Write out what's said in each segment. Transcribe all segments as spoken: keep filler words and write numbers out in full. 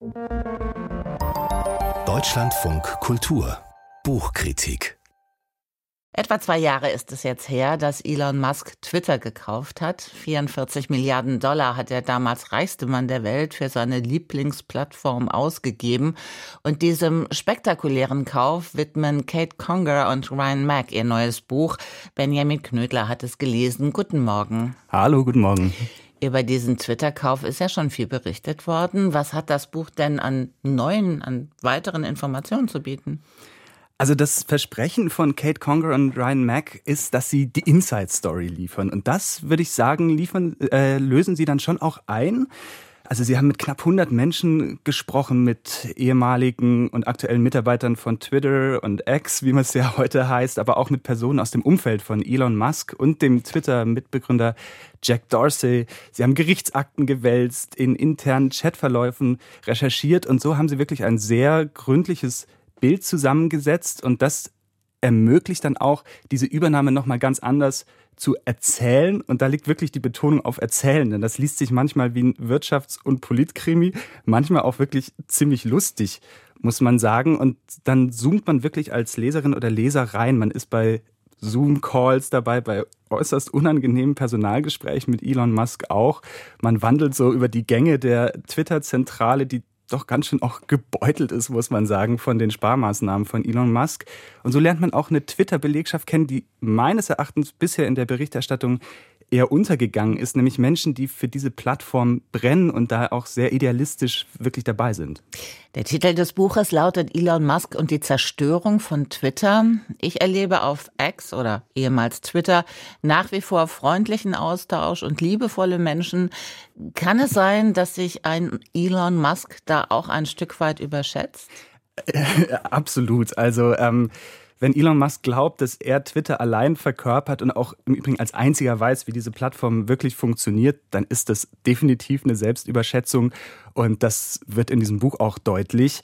Deutschlandfunk Kultur Buchkritik. Etwa zwei Jahre ist es jetzt her, dass Elon Musk Twitter gekauft hat. vierundvierzig Milliarden Dollar hat der damals reichste Mann der Welt für seine Lieblingsplattform ausgegeben. Und diesem spektakulären Kauf widmen Kate Conger und Ryan Mac ihr neues Buch. Benjamin Knödler hat es gelesen. Guten Morgen. Hallo, guten Morgen. Über diesen Twitter-Kauf ist ja schon viel berichtet worden. Was hat das Buch denn an neuen, an weiteren Informationen zu bieten? Also das Versprechen von Kate Conger und Ryan Mac ist, dass sie die Inside-Story liefern. Und das, würde ich sagen, liefern, äh, lösen sie dann schon auch ein. Also sie haben mit knapp hundert Menschen gesprochen, mit ehemaligen und aktuellen Mitarbeitern von Twitter und X, wie man es ja heute heißt, aber auch mit Personen aus dem Umfeld von Elon Musk und dem Twitter-Mitbegründer Jack Dorsey. Sie haben Gerichtsakten gewälzt, in internen Chatverläufen recherchiert und so haben sie wirklich ein sehr gründliches Bild zusammengesetzt und das ermöglicht dann auch, diese Übernahme nochmal ganz anders zu erzählen. Und da liegt wirklich die Betonung auf erzählen, denn das liest sich manchmal wie ein Wirtschafts- und Politkrimi, manchmal auch wirklich ziemlich lustig, muss man sagen. Und dann zoomt man wirklich als Leserin oder Leser rein. Man ist bei Zoom-Calls dabei, bei äußerst unangenehmen Personalgesprächen mit Elon Musk auch. Man wandelt so über die Gänge der Twitter-Zentrale, die doch ganz schön auch gebeutelt ist, muss man sagen, von den Sparmaßnahmen von Elon Musk. Und so lernt man auch eine Twitter-Belegschaft kennen, die meines Erachtens bisher in der Berichterstattung eher untergegangen ist, nämlich Menschen, die für diese Plattform brennen und da auch sehr idealistisch wirklich dabei sind. Der Titel des Buches lautet Elon Musk und die Zerstörung von Twitter. Ich erlebe auf X oder ehemals Twitter nach wie vor freundlichen Austausch und liebevolle Menschen. Kann es sein, dass sich ein Elon Musk da auch ein Stück weit überschätzt? Äh, absolut. Also ähm Wenn Elon Musk glaubt, dass er Twitter allein verkörpert und auch im Übrigen als einziger weiß, wie diese Plattform wirklich funktioniert, dann ist das definitiv eine Selbstüberschätzung und das wird in diesem Buch auch deutlich.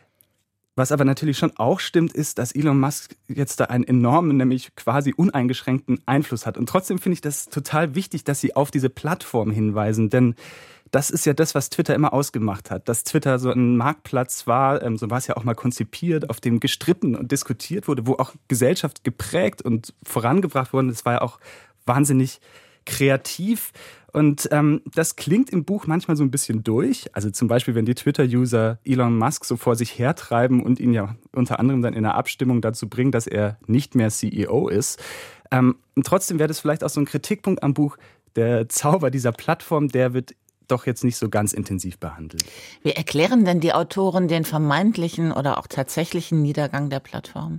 Was aber natürlich schon auch stimmt, ist, dass Elon Musk jetzt da einen enormen, nämlich quasi uneingeschränkten Einfluss hat. Und trotzdem finde ich das total wichtig, dass sie auf diese Plattform hinweisen, denn das ist ja das, was Twitter immer ausgemacht hat. Dass Twitter so ein Marktplatz war, so war es ja auch mal konzipiert, auf dem gestritten und diskutiert wurde, wo auch Gesellschaft geprägt und vorangebracht wurde. Das war ja auch wahnsinnig kreativ. Und ähm, das klingt im Buch manchmal so ein bisschen durch. Also zum Beispiel, wenn die Twitter-User Elon Musk so vor sich hertreiben und ihn ja unter anderem dann in der Abstimmung dazu bringen, dass er nicht mehr C E O ist. Ähm, und trotzdem wäre das vielleicht auch so ein Kritikpunkt am Buch. Der Zauber dieser Plattform, der wird doch jetzt nicht so ganz intensiv behandelt. Wie erklären denn die Autoren den vermeintlichen oder auch tatsächlichen Niedergang der Plattform?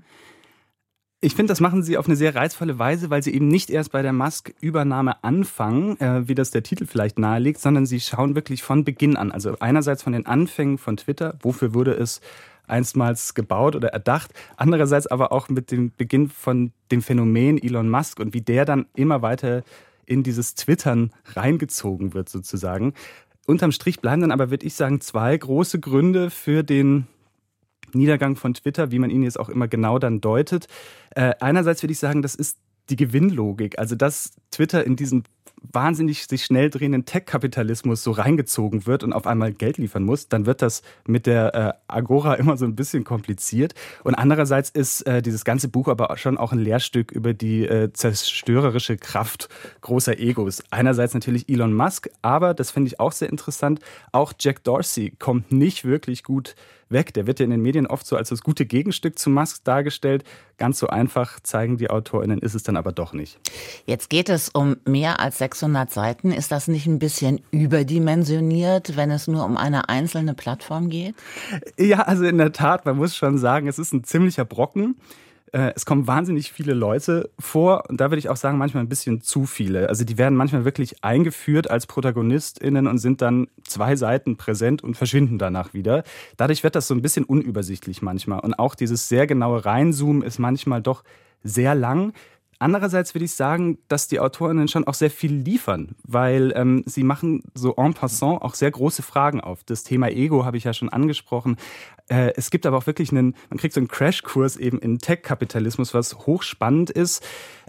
Ich finde, das machen sie auf eine sehr reizvolle Weise, weil sie eben nicht erst bei der Musk-Übernahme anfangen, äh, wie das der Titel vielleicht nahelegt, sondern sie schauen wirklich von Beginn an. Also einerseits von den Anfängen von Twitter, wofür wurde es einstmals gebaut oder erdacht, andererseits aber auch mit dem Beginn von dem Phänomen Elon Musk und wie der dann immer weiter in dieses Twittern reingezogen wird sozusagen. Unterm Strich bleiben dann aber, würde ich sagen, zwei große Gründe für den Niedergang von Twitter, wie man ihn jetzt auch immer genau dann deutet. Äh, einerseits würde ich sagen, das ist die Gewinnlogik, also dass Twitter in diesen wahnsinnig sich schnell drehenden Tech-Kapitalismus so reingezogen wird und auf einmal Geld liefern muss, dann wird das mit der äh, Agora immer so ein bisschen kompliziert. Und andererseits ist äh, dieses ganze Buch aber schon auch ein Lehrstück über die äh, zerstörerische Kraft großer Egos. Einerseits natürlich Elon Musk, aber, das finde ich auch sehr interessant, auch Jack Dorsey kommt nicht wirklich gut weg. Der wird ja in den Medien oft so als das gute Gegenstück zu Musk dargestellt. Ganz so einfach, zeigen die AutorInnen, ist es dann aber doch nicht. Jetzt geht es um mehr als sechshundert Seiten. Ist das nicht ein bisschen überdimensioniert, wenn es nur um eine einzelne Plattform geht? Ja, also in der Tat, man muss schon sagen, es ist ein ziemlicher Brocken. Es kommen wahnsinnig viele Leute vor und da würde ich auch sagen, manchmal ein bisschen zu viele. Also die werden manchmal wirklich eingeführt als ProtagonistInnen und sind dann zwei Seiten präsent und verschwinden danach wieder. Dadurch wird das so ein bisschen unübersichtlich manchmal. Und auch dieses sehr genaue Reinzoomen ist manchmal doch sehr lang. Andererseits würde ich sagen, dass die AutorInnen schon auch sehr viel liefern, weil ähm, sie machen so en passant auch sehr große Fragen auf. Das Thema Ego habe ich ja schon angesprochen. Äh, es gibt aber auch wirklich einen, man kriegt so einen Crashkurs eben in Tech-Kapitalismus, was hochspannend ist.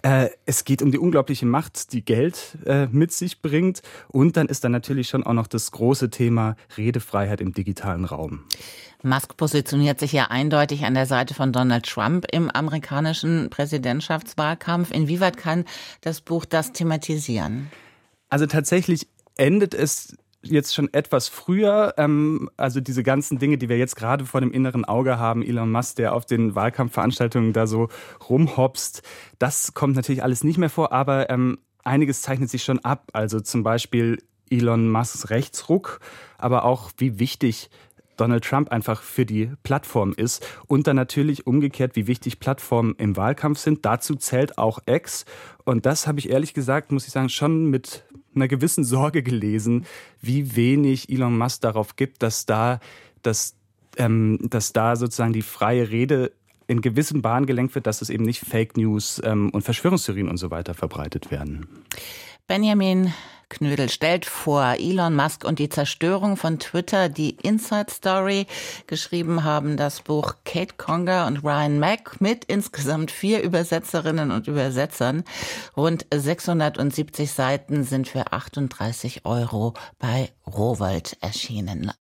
Äh, es geht um die unglaubliche Macht, die Geld äh, mit sich bringt. Und dann ist da natürlich schon auch noch das große Thema Redefreiheit im digitalen Raum. Musk positioniert sich ja eindeutig an der Seite von Donald Trump im amerikanischen Präsidentschaftswahlkampf. Inwieweit kann das Buch das thematisieren? Also tatsächlich endet es jetzt schon etwas früher, ähm, also diese ganzen Dinge, die wir jetzt gerade vor dem inneren Auge haben, Elon Musk, der auf den Wahlkampfveranstaltungen da so rumhopst, das kommt natürlich alles nicht mehr vor, aber ähm, einiges zeichnet sich schon ab, also zum Beispiel Elon Musks Rechtsruck, aber auch wie wichtig Donald Trump einfach für die Plattform ist und dann natürlich umgekehrt, wie wichtig Plattformen im Wahlkampf sind. Dazu zählt auch X und das habe ich ehrlich gesagt, muss ich sagen, schon mit einer gewissen Sorge gelesen, wie wenig Elon Musk darauf gibt, dass da, dass, ähm, dass da sozusagen die freie Rede in gewissen Bahnen gelenkt wird, dass es eben nicht Fake News ähm, und Verschwörungstheorien und so weiter verbreitet werden. Benjamin Knödel stellt vor, Elon Musk und die Zerstörung von Twitter, die Inside Story. Geschrieben haben das Buch Kate Conger und Ryan Mack mit insgesamt vier Übersetzerinnen und Übersetzern. Rund sechshundertsiebzig Seiten sind für achtunddreißig Euro bei Rowohlt erschienen.